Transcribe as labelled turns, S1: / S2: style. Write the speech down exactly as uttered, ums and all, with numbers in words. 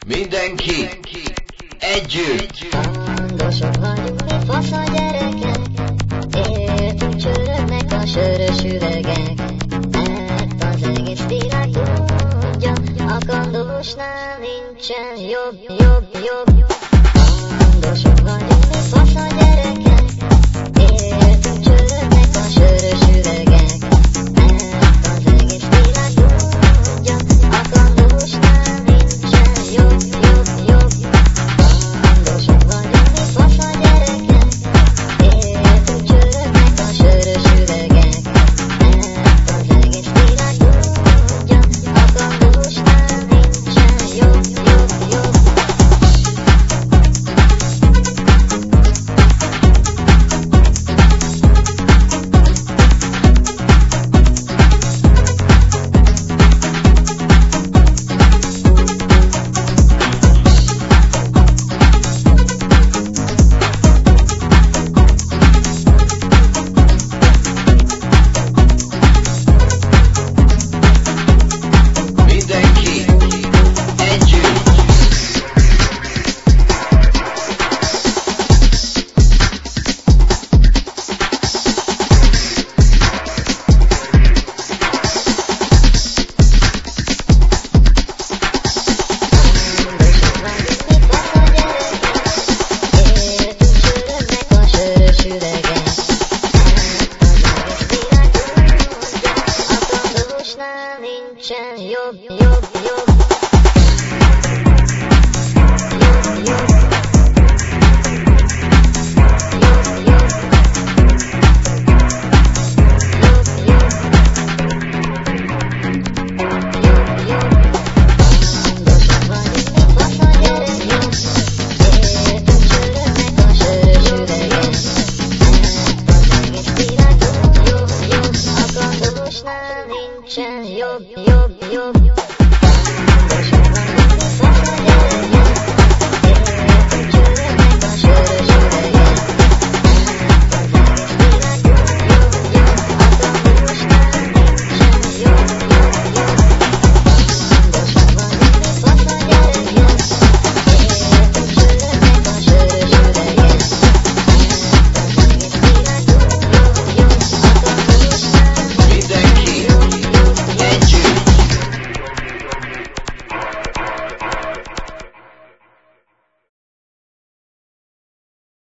S1: Mindenki együtt!
S2: Hangosok vagyunk, mi fasz a gyerekek, értünk csörögnek a sörös üvegek, mert az egész világ tudja, a kandosnál nincsen jobb, jobb, jobb. Hangosok vagyunk, mi fasz a gyerekek, értünk csörögnek a sörös üvegek, mert az egész világ tudja, a kandosnál nincsen jobb, jobb, jobb. Hangosok vagyunk, mi fasz a gyerekek, értünk csörögnek a sörös üvegek, mert az egész világ tudja, a kandosnál nincsen jobb, jobb, jobb.
S1: Mindenki együtt!
S2: Nincsen jobb, jobb, jobb. Jobb, jobb. Jobb, jobb. Jobb, jobb. Jobb, jobb. Hangosok vagyunk, mi fasz a gyerekek, értünk csörögnek a sörös üvegek, mert az egész világ jobb, jobb, a kandosnál nincsen jobb, jobb, jobb. Hangosok vagyunk, mi fasz a gyerekek,